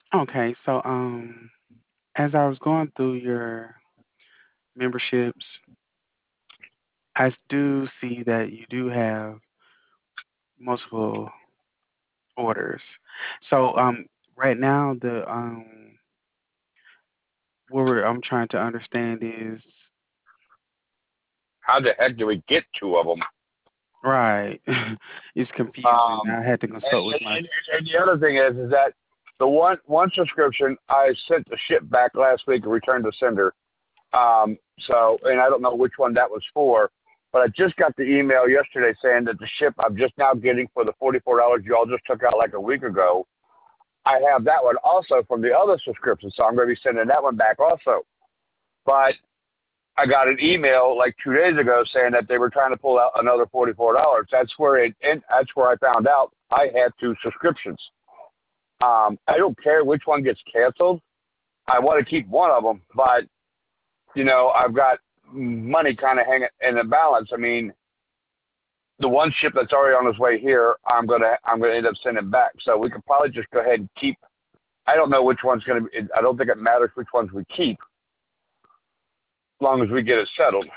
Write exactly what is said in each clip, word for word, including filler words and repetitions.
Okay, so um, as I was going through your memberships, I do see that you do have multiple orders. So um, right now the um, what we're, I'm trying to understand is How the heck do we get two of them? right. It's confusing. Um, I had to and, consult with my. and, and, and the other thing is, is that the one one subscription I sent the ship back last week and returned to sender. Um, so, and I don't know which one that was for, but I just got the email yesterday saying that the ship I'm just now getting for the forty-four dollars you all just took out like a week ago. I have that one also from the other subscription, so I'm going to be sending that one back also. But I got an email like two days ago saying that they were trying to pull out another forty-four dollars. That's where it. And that's where I found out I had two subscriptions. Um, I don't care which one gets canceled. I want to keep one of them, but you know I've got money kind of hanging in the balance. I mean, the one ship that's already on its way here, I'm gonna I'm gonna end up sending back. So we could probably just go ahead and keep. I don't know which one's gonna be. I don't think it matters which ones we keep, as long as we get it settled.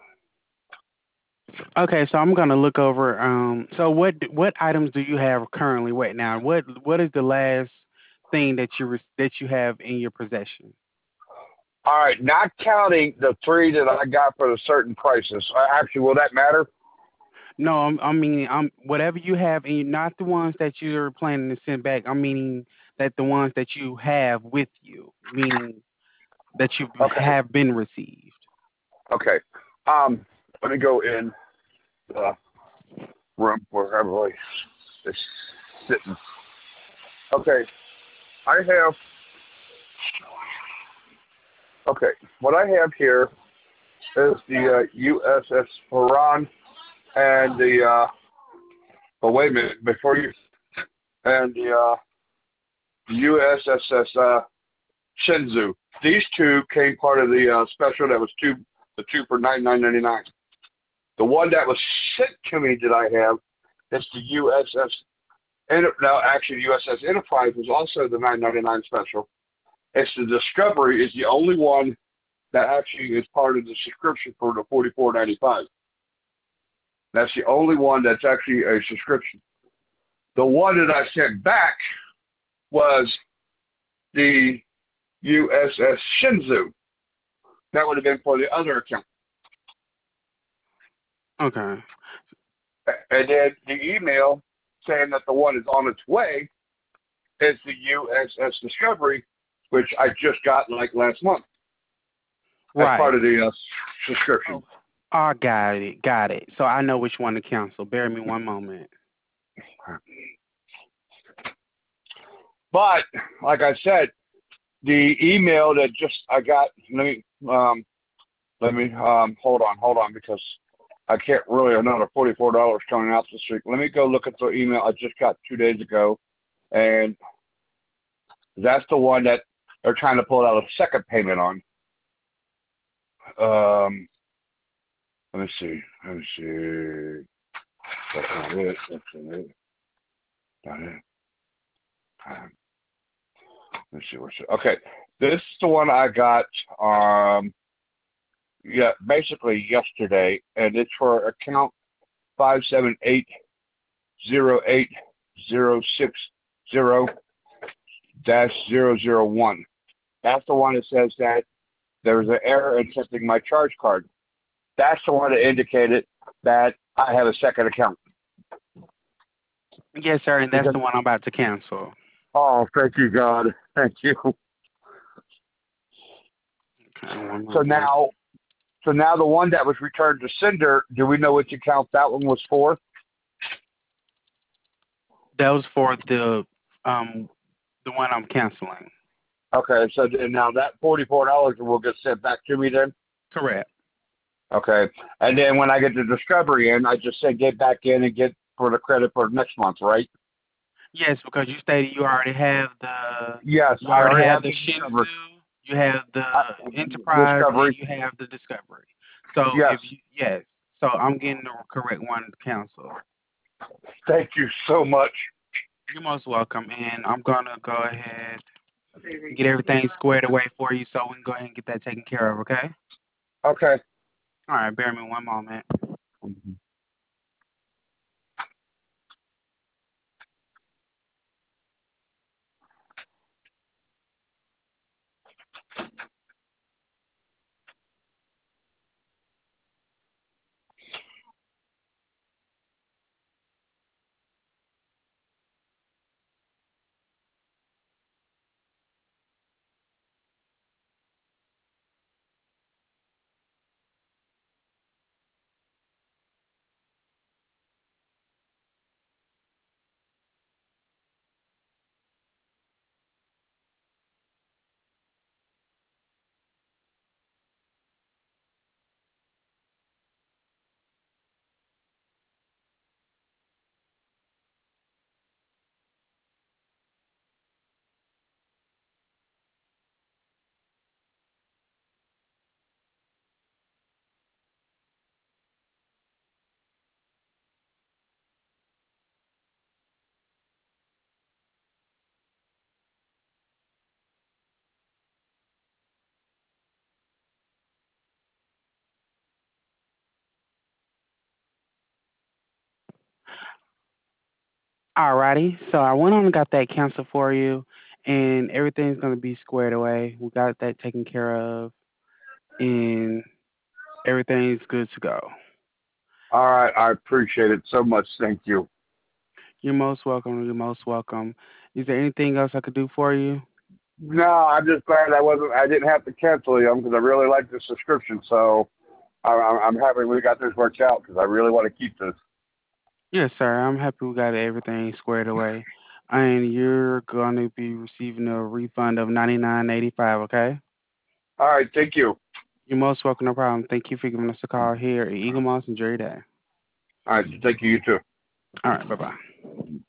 Okay, so I'm gonna look over. Um, so what what items do you have currently right now? What what is the last thing that you re- that you have in your possession? All right, not counting the three that I got for the certain prices. Uh, Actually, will that matter? No, I'm, I mean, I'm whatever you have, and not the ones that you're planning to send back. I'm meaning that the ones that you have with you, meaning that you Okay, have been received. okay. Um, let me go in the room where everybody is sitting. Okay, I have. Okay, what I have here is the uh, U S S Haran and the. Uh, but wait a minute, before you and the uh, U S S uh, Shenzhou. These two came part of the uh, special that was two, the two for nine nine ninety nine. The one that was sent to me that I have is the U S S. Enter- no, actually, the U S S Enterprise was also the nine ninety nine special. It's the Discovery is the only one that actually is part of the subscription for the forty four ninety five. That's the only one that's actually a subscription. The one that I sent back was the U S S Shenzhou. That would have been for the other account. Okay. And then the email saying that the one is on its way is the U S S Discovery, which I just got like last month as part Right. of the uh, Oh, subscription. I got it. Got it. So I know which one to cancel. Bear me one moment. But like I said, the email that just I got. Let me um, let me um, hold on, hold on, because I can't really another forty four dollars coming out this week. Let me go look at the email I just got two days ago, and that's the one that they're trying to pull out a second payment on. Um, let me see. Let me see. That's not it. That's not it. Not it. Um, let's see what's it. Okay, this is the one I got. Um, yeah, basically yesterday, and it's for account five seven eight zero eight zero six zero dash zero zero one. That's the one that says that there was an error in setting my charge card. That's the one that indicated that I have a second account. Yes, sir, and that's Because the one I'm about to cancel. oh, thank you, God, thank you. Okay, one So moment. now, so now the one that was returned to sender, do we know which account that one was for? That was for the um the one I'm canceling. Okay, so then now that forty-four dollars will get sent back to me then. Correct. Okay, and then when I get the discovery in, I just say get back in and get for the credit for next month, right? Yes, because you stated you already have the Yes, you I already already have have the the discovery. Shinzu, you have the I, Enterprise, and discovery. you have the Discovery. So Yes, if you yes, so I'm getting the correct one to cancel. thank you so much. You're most welcome, and I'm gonna go ahead. get everything squared away for you so we can go ahead and get that taken care of, okay? Okay. All right, bear me one moment. Mhm. Alrighty, so I went on and got that canceled for you, and everything's gonna be squared away. We got that taken care of, and everything's good to go. All right. I appreciate it so much. Thank you. You're most welcome. You're most welcome. Is there anything else I could do for you? No, I'm just glad I wasn't. I didn't have to cancel them because I really like the subscription. So I, I'm I'm happy we got this worked out because I really want to keep this. Yes, sir. I'm happy we got everything squared away, and you're gonna be receiving a refund of ninety nine eighty five. Okay. All right. Thank you. You're most welcome. No problem. Thank you for giving us a call here at Eagle Moss. Enjoy your day. All right. Thank you. You too. All right. Bye bye.